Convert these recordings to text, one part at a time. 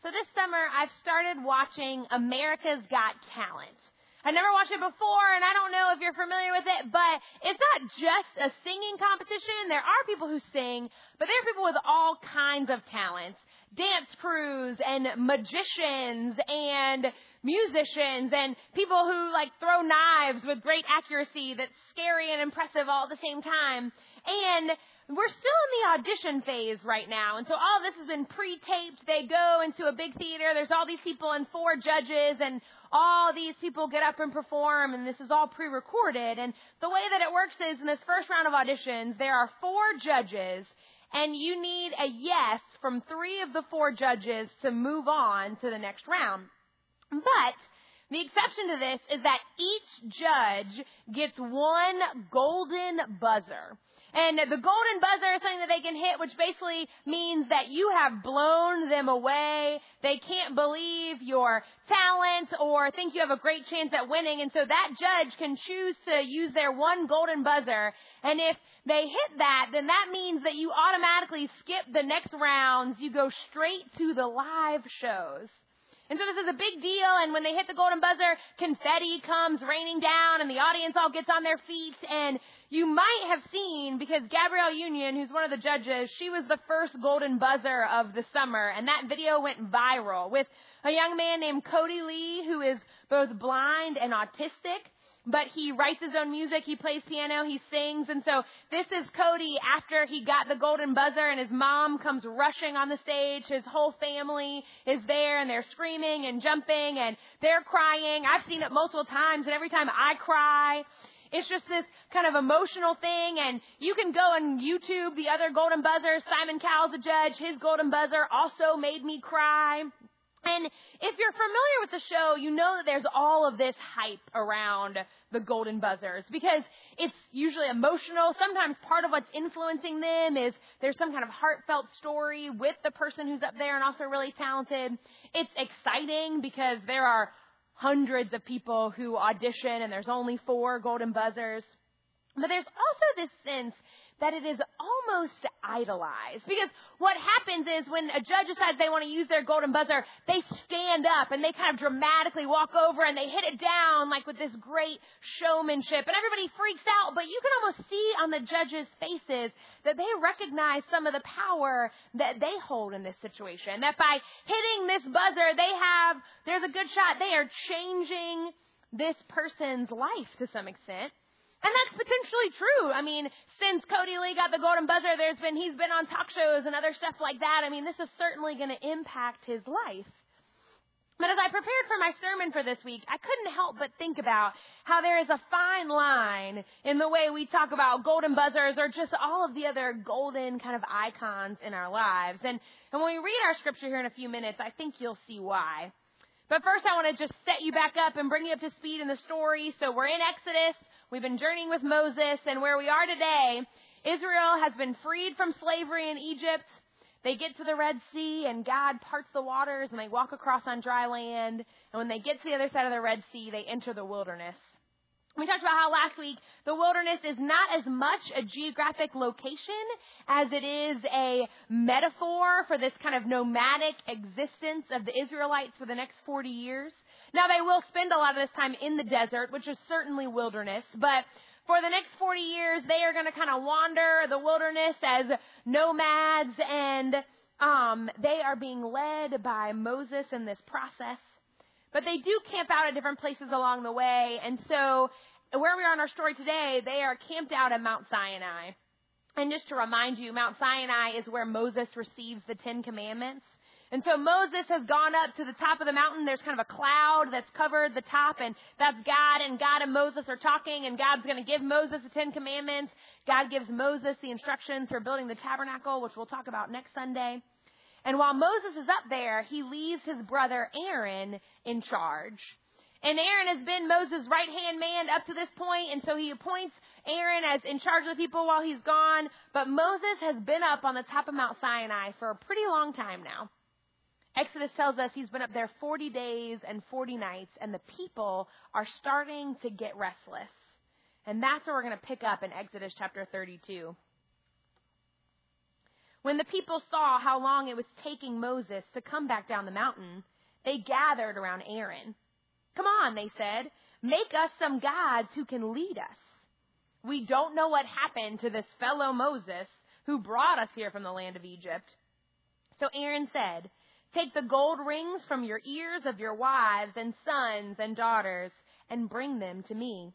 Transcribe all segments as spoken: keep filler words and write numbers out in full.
So this summer, I've started watching America's Got Talent. I never watched it before, and I don't know if you're familiar with it, but it's not just a singing competition. There are people who sing, but there are people with all kinds of talents. Dance crews and magicians and musicians and people who like throw knives with great accuracy that's scary and impressive all at the same time. And we're still in the audition phase right now. And so all of this has been pre-taped. They go into a big theater. There's all these people and four judges, and all these people get up and perform, and this is all pre-recorded. And the way that it works is in this first round of auditions, there are four judges, and you need a yes from three of the four judges to move on to the next round. But the exception to this is that each judge gets one golden buzzer. And the golden buzzer is something that they can hit, which basically means that you have blown them away. They can't believe your talent or think you have a great chance at winning. And so that judge can choose to use their one golden buzzer. And if they hit that, then that means that you automatically skip the next rounds. You go straight to the live shows. And so this is a big deal, and when they hit the golden buzzer, confetti comes raining down, and the audience all gets on their feet, and you might have seen, because Gabrielle Union, who's one of the judges, she was the first golden buzzer of the summer, and that video went viral with a young man named Cody Lee, who is both blind and autistic. But he writes his own music, he plays piano, he sings, and so this is Cody after he got the golden buzzer, and his mom comes rushing on the stage. His whole family is there, and they're screaming and jumping, and they're crying. I've seen it multiple times, and every time I cry, it's just this kind of emotional thing, and you can go on YouTube, the other golden buzzers. Simon Cowell's a judge. His golden buzzer also made me cry. And if you're familiar with the show, you know that there's all of this hype around the golden buzzers because it's usually emotional. Sometimes part of what's influencing them is there's some kind of heartfelt story with the person who's up there and also really talented. It's exciting because there are hundreds of people who audition and there's only four golden buzzers. But there's also this sense that it is almost idolized. Because what happens is when a judge decides they want to use their golden buzzer, they stand up and they kind of dramatically walk over and they hit it down like with this great showmanship. And everybody freaks out, but you can almost see on the judges' faces that they recognize some of the power that they hold in this situation. That by hitting this buzzer, they have, there's a good shot, they are changing this person's life to some extent. And that's potentially true. I mean, since Cody Lee got the golden buzzer, there's been, he's been on talk shows and other stuff like that. I mean, this is certainly going to impact his life. But as I prepared for my sermon for this week, I couldn't help but think about how there is a fine line in the way we talk about golden buzzers or just all of the other golden kind of icons in our lives. And, and when we read our scripture here in a few minutes, I think you'll see why. But first, I want to just set you back up and bring you up to speed in the story. So we're in Exodus. We've been journeying with Moses, and where we are today, Israel has been freed from slavery in Egypt. They get to the Red Sea, and God parts the waters, and they walk across on dry land. And when they get to the other side of the Red Sea, they enter the wilderness. We talked about how last week the wilderness is not as much a geographic location as it is a metaphor for this kind of nomadic existence of the Israelites for the next forty years. Now, they will spend a lot of this time in the desert, which is certainly wilderness, but for the next forty years, they are going to kind of wander the wilderness as nomads, and um, they are being led by Moses in this process. But they do camp out at different places along the way, and so where we are in our story today, they are camped out at Mount Sinai. And just to remind you, Mount Sinai is where Moses receives the Ten Commandments. And so Moses has gone up to the top of the mountain. There's kind of a cloud that's covered the top, and that's God, and God and Moses are talking, and God's going to give Moses the Ten Commandments. God gives Moses the instructions for building the tabernacle, which we'll talk about next Sunday. And while Moses is up there, he leaves his brother Aaron in charge. And Aaron has been Moses' right-hand man up to this point, and so he appoints Aaron as in charge of the people while he's gone. But Moses has been up on the top of Mount Sinai for a pretty long time now. Exodus tells us he's been up there forty days and forty nights, and the people are starting to get restless. And that's where we're going to pick up in Exodus chapter thirty-two. When the people saw how long it was taking Moses to come back down the mountain, they gathered around Aaron. "Come on," they said, "make us some gods who can lead us. We don't know what happened to this fellow Moses who brought us here from the land of Egypt." So Aaron said, "Take the gold rings from your ears of your wives and sons and daughters and bring them to me."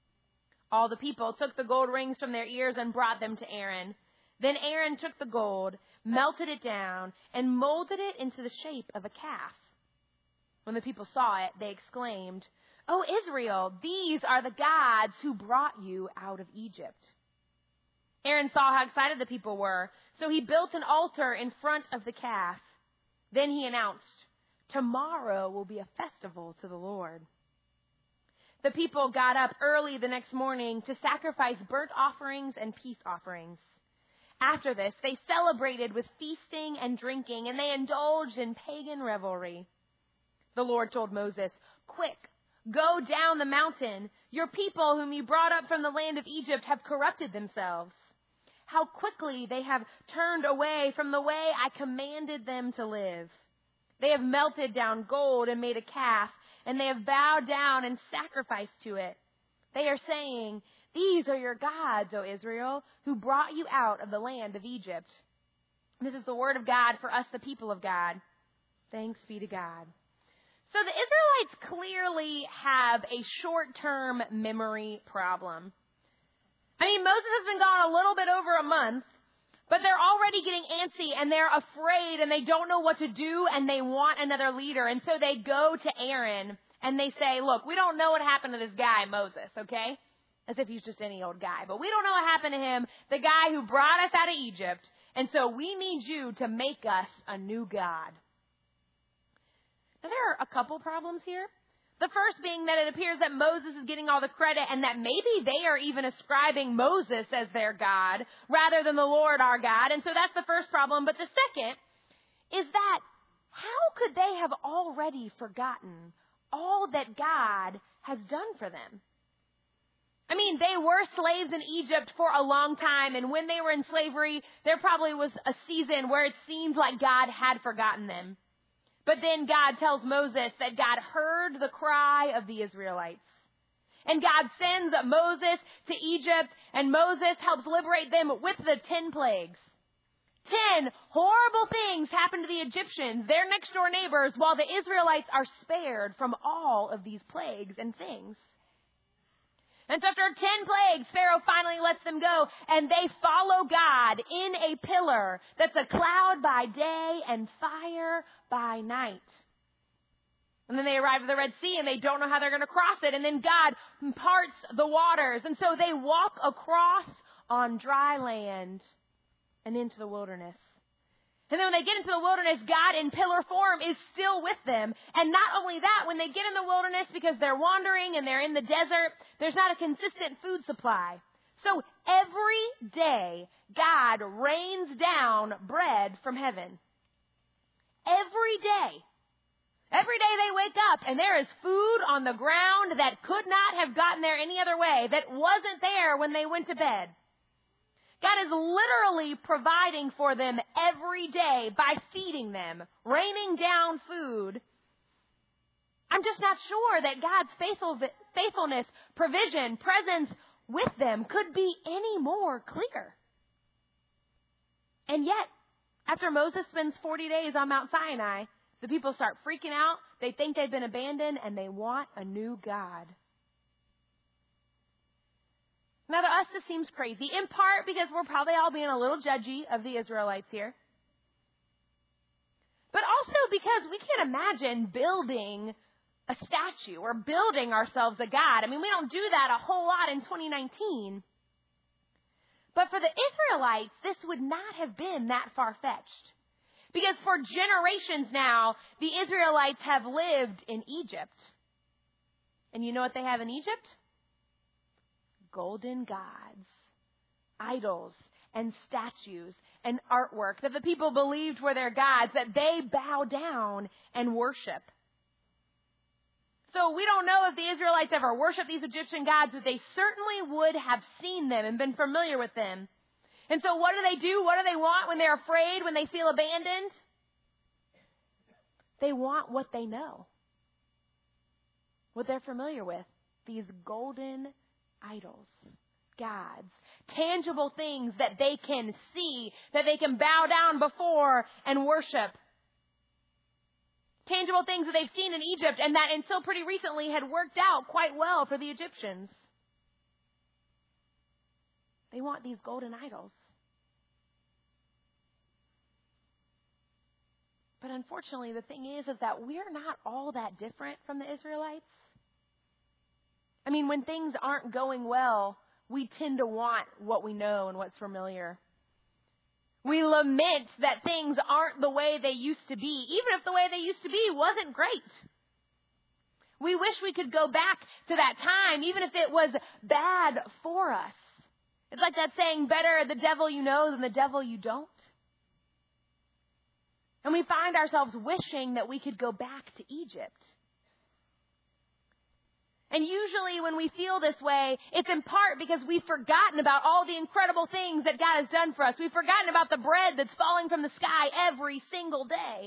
All the people took the gold rings from their ears and brought them to Aaron. Then Aaron took the gold, melted it down, and molded it into the shape of a calf. When the people saw it, they exclaimed, "O Israel, these are the gods who brought you out of Egypt." Aaron saw how excited the people were, so he built an altar in front of the calf. Then he announced, "Tomorrow will be a festival to the Lord." The people got up early the next morning to sacrifice burnt offerings and peace offerings. After this, they celebrated with feasting and drinking, and they indulged in pagan revelry. The Lord told Moses, "Quick, go down the mountain. Your people whom you brought up from the land of Egypt have corrupted themselves. How quickly they have turned away from the way I commanded them to live. They have melted down gold and made a calf, and they have bowed down and sacrificed to it. They are saying, 'These are your gods, O Israel, who brought you out of the land of Egypt.'" This is the word of God for us, the people of God. Thanks be to God. So the Israelites clearly have a short-term memory problem. I mean, Moses has been gone a little bit over a month, but they're already getting antsy and they're afraid and they don't know what to do and they want another leader. And so they go to Aaron and they say, "Look, we don't know what happened to this guy, Moses," okay? As if he's just any old guy. But we don't know what happened to him, the guy who brought us out of Egypt. And so we need you to make us a new God. Now, there are a couple problems here. The first being that it appears that Moses is getting all the credit and that maybe they are even ascribing Moses as their God rather than the Lord our God. And so that's the first problem. But the second is that how could they have already forgotten all that God has done for them? I mean, they were slaves in Egypt for a long time, and when they were in slavery, there probably was a season where it seemed like God had forgotten them. But then God tells Moses that God heard the cry of the Israelites. And God sends Moses to Egypt, and Moses helps liberate them with the ten plagues. Ten horrible things happen to the Egyptians, their next door neighbors, while the Israelites are spared from all of these plagues and things. And so after ten plagues, Pharaoh finally lets them go, and they follow God in a pillar that's a cloud by day and fire by night. And then they arrive at the Red Sea, and they don't know how they're going to cross it. And then God parts the waters, and so they walk across on dry land and into the wilderness. And then when they get into the wilderness, God in pillar form is still with them. And not only that, when they get in the wilderness, because they're wandering and they're in the desert, there's not a consistent food supply. So every day, God rains down bread from heaven. Every day. Every day they wake up and there is food on the ground that could not have gotten there any other way, that wasn't there when they went to bed. God is literally providing for them every day by feeding them, raining down food. I'm just not sure that God's faithful, faithfulness, provision, presence with them could be any more clear. And yet, after Moses spends forty days on Mount Sinai, the people start freaking out. They think they've been abandoned and they want a new God. Now, to us, this seems crazy, in part because we're probably all being a little judgy of the Israelites here. But also because we can't imagine building a statue or building ourselves a God. I mean, we don't do that a whole lot in twenty nineteen. But for the Israelites, this would not have been that far-fetched. Because for generations now, the Israelites have lived in Egypt. And you know what they have in Egypt? Golden gods, idols, and statues and artwork that the people believed were their gods, that they bow down and worship. So we don't know if the Israelites ever worshiped these Egyptian gods, but they certainly would have seen them and been familiar with them. And so what do they do? What do they want when they're afraid, when they feel abandoned? They want what they know, what they're familiar with, these golden idols, gods, tangible things that they can see, that they can bow down before and worship. Tangible things that they've seen in Egypt and that until pretty recently had worked out quite well for the Egyptians. They want these golden idols. But unfortunately, the thing is, is that we're not all that different from the Israelites. I mean, when things aren't going well, we tend to want what we know and what's familiar. We lament that things aren't the way they used to be, even if the way they used to be wasn't great. We wish we could go back to that time, even if it was bad for us. It's like that saying, better the devil you know than the devil you don't. And we find ourselves wishing that we could go back to Egypt. And usually when we feel this way, it's in part because we've forgotten about all the incredible things that God has done for us. We've forgotten about the bread that's falling from the sky every single day.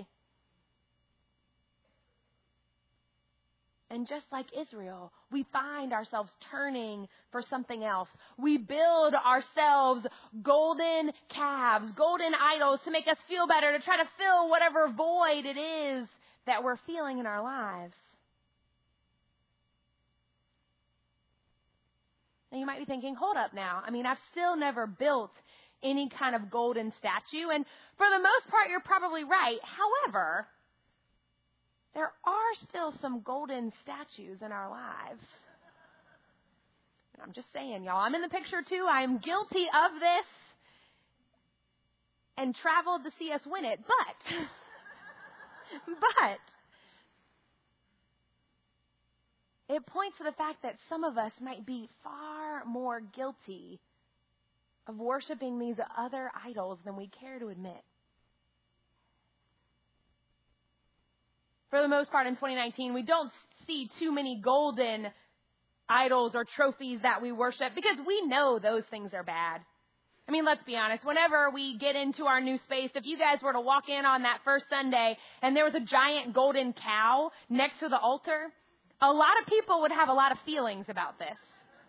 And just like Israel, we find ourselves turning for something else. We build ourselves golden calves, golden idols to make us feel better, to try to fill whatever void it is that we're feeling in our lives. Now you might be thinking, hold up now. I mean, I've still never built any kind of golden statue. And for the most part, you're probably right. However, there are still some golden statues in our lives. And I'm just saying, y'all, I'm in the picture too. I am guilty of this and traveled to see us win it. But, but, it points to the fact that some of us might be far more guilty of worshiping these other idols than we care to admit. For the most part in twenty nineteen, we don't see too many golden idols or trophies that we worship because we know those things are bad. I mean, let's be honest. Whenever we get into our new space, if you guys were to walk in on that first Sunday and there was a giant golden cow next to the altar, a lot of people would have a lot of feelings about this.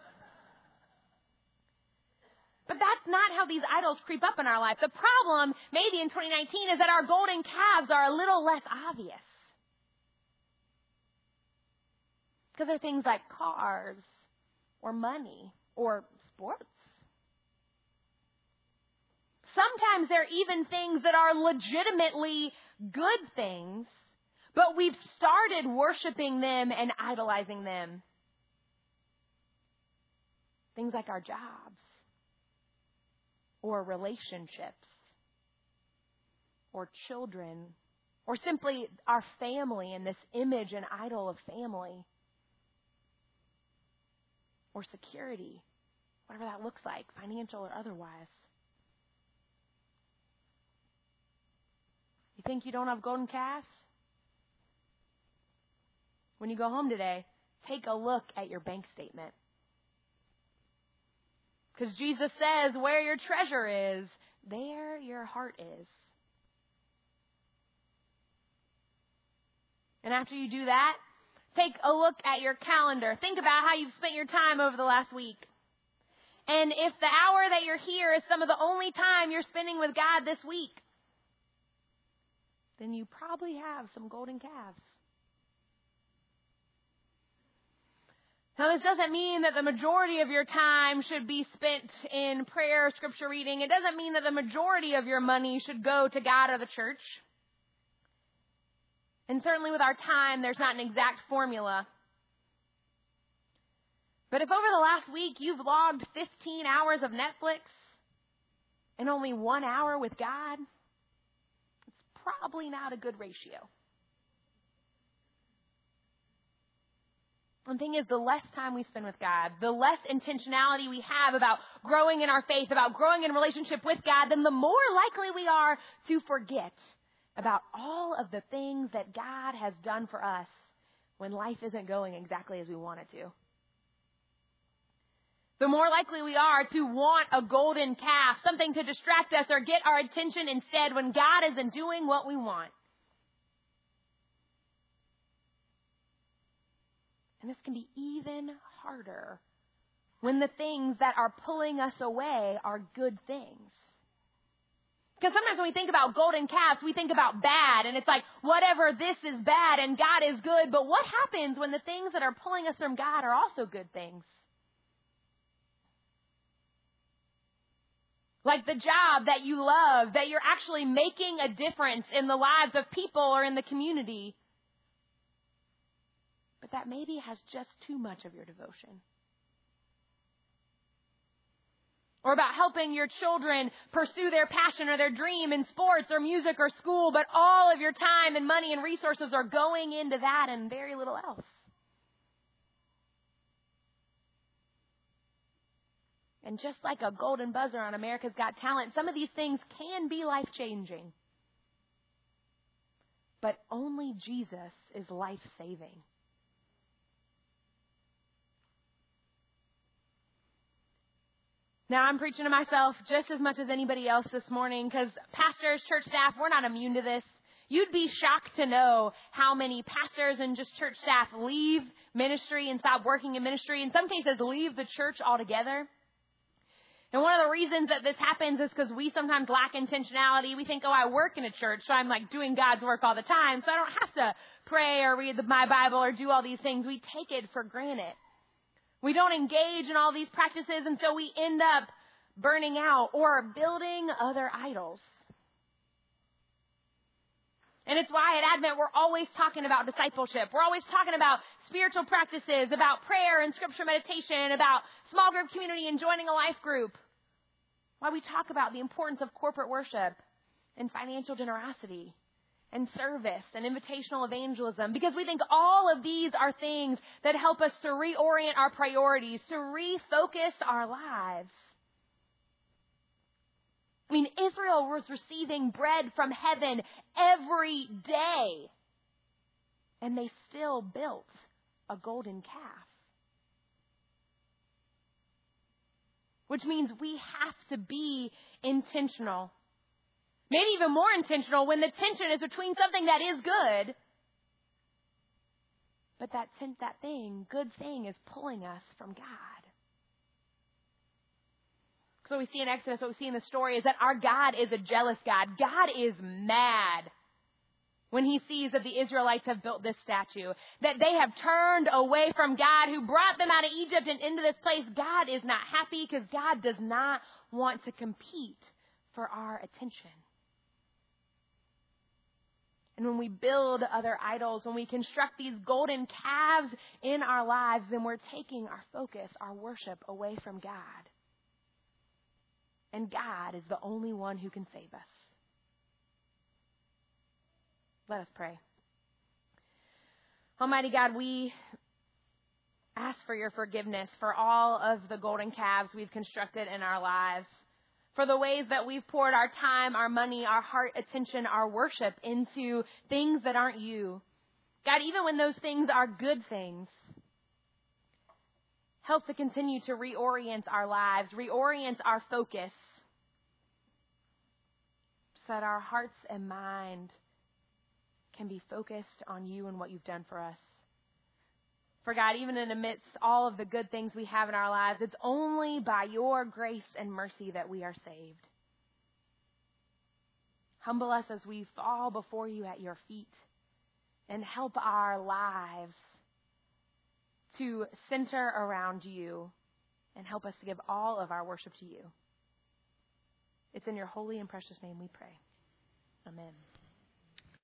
But that's not how these idols creep up in our life. The problem, maybe in twenty nineteen, is that our golden calves are a little less obvious. Because they're things like cars or money or sports. Sometimes they're even things that are legitimately good things, but we've started worshiping them and idolizing them. Things like our jobs or relationships or children or simply our family and this image and idol of family. Or security, whatever that looks like, financial or otherwise. You think you don't have golden calves? When you go home today, take a look at your bank statement. Because Jesus says, where your treasure is, there your heart is. And after you do that, take a look at your calendar. Think about how you've spent your time over the last week. And if the hour that you're here is some of the only time you're spending with God this week, then you probably have some golden calves. Now, this doesn't mean that the majority of your time should be spent in prayer, scripture reading. It doesn't mean that the majority of your money should go to God or the church. And certainly with our time, there's not an exact formula. But if over the last week you've logged fifteen hours of Netflix and only one hour with God, it's probably not a good ratio. One thing is, the less time we spend with God, the less intentionality we have about growing in our faith, about growing in relationship with God, then the more likely we are to forget about all of the things that God has done for us when life isn't going exactly as we want it to. the more likely we are to want a golden calf, something to distract us or get our attention instead when God isn't doing what we want. And this can be even harder when the things that are pulling us away are good things. Because sometimes when we think about golden calves, we think about bad, and it's like, whatever, this is bad and God is good. But what happens when the things that are pulling us from God are also good things? Like the job that you love, that you're actually making a difference in the lives of people or in the community. But that maybe has just too much of your devotion. Or about helping your children pursue their passion or their dream in sports or music or school, but all of your time and money and resources are going into that and very little else. And just like a golden buzzer on America's Got Talent, some of these things can be life-changing. But only Jesus is life-saving. Now, I'm preaching to myself just as much as anybody else this morning because pastors, church staff, we're not immune to this. You'd be shocked to know how many pastors and just church staff leave ministry and stop working in ministry. In some cases, leave the church altogether. And one of the reasons that this happens is because we sometimes lack intentionality. We think, oh, I work in a church, so I'm like doing God's work all the time, so I don't have to pray or read the, my Bible or do all these things. We take it for granted. We don't engage in all these practices, and so we end up burning out or building other idols. And it's why at Advent we're always talking about discipleship. We're always talking about spiritual practices, about prayer and scripture meditation, about small group community and joining a life group. Why we talk about the importance of corporate worship and financial generosity and service and invitational evangelism, because we think all of these are things that help us to reorient our priorities, to refocus our lives. I mean, Israel was receiving bread from heaven every day, and they still built a golden calf. Which means we have to be intentional. Maybe even more intentional when the tension is between something that is good, but that that thing, good thing, is pulling us from God. So what we see in Exodus, what we see in the story is that our God is a jealous God. God is mad when he sees that the Israelites have built this statue, that they have turned away from God who brought them out of Egypt and into this place. God is not happy because God does not want to compete for our attention. And when we build other idols, when we construct these golden calves in our lives, then we're taking our focus, our worship away from God. And God is the only one who can save us. Let us pray. Almighty God, we ask for your forgiveness for all of the golden calves we've constructed in our lives, for the ways that we've poured our time, our money, our heart, attention, our worship into things that aren't you. God, even when those things are good things, help to continue to reorient our lives, reorient our focus, so that our hearts and mind can be focused on you and what you've done for us. For God, even in amidst all of the good things we have in our lives, it's only by your grace and mercy that we are saved. Humble us as we fall before you at your feet, and help our lives to center around you, and help us to give all of our worship to you. It's in your holy and precious name we pray. Amen.